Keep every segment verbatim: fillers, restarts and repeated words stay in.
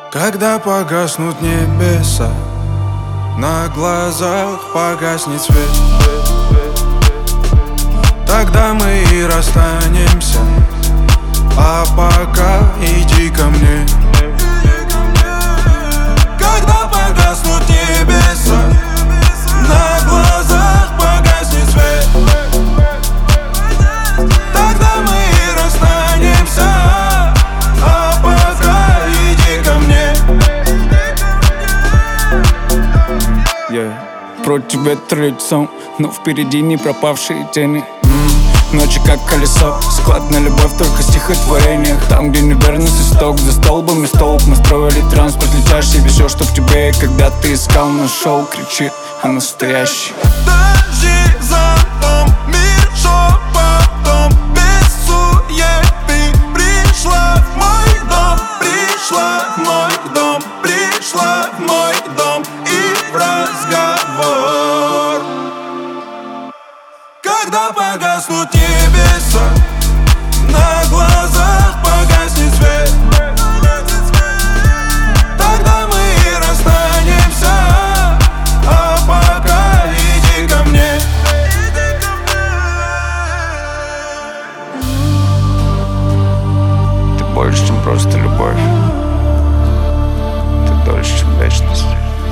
Когда погаснут небеса, на глазах погаснет свет, тогда мы и расстанемся. А пока иди ко мне. Когда погаснут небеса, на глазах погаснет свет, тогда мы и расстанемся. А пока иди ко мне. Yeah. Против ветра лицом, но впереди не пропавшие тени. Ночи как колесо, склад на любовь только в стихотворениях. Там, где неверность исток, за столбами столб. Мы строили транспорт летящий, вез все, что в тебе. И когда ты искал, нашел, кричит о настоящий. Дожди за дом, мир шепотом, без суеты. Пришла в мой дом, пришла в мой дом, пришла в мой дом и в разговор. Когда погаснут небеса, на глазах погаснет свет, тогда мы и расстанемся. А пока иди ко мне. Ты больше, чем просто любовь. Ты дольше, чем вечность.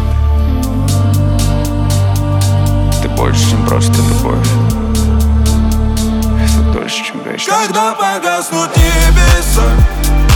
Ты больше, чем просто любовь. Ты дольше, чем вечность. Когда погаснут небеса,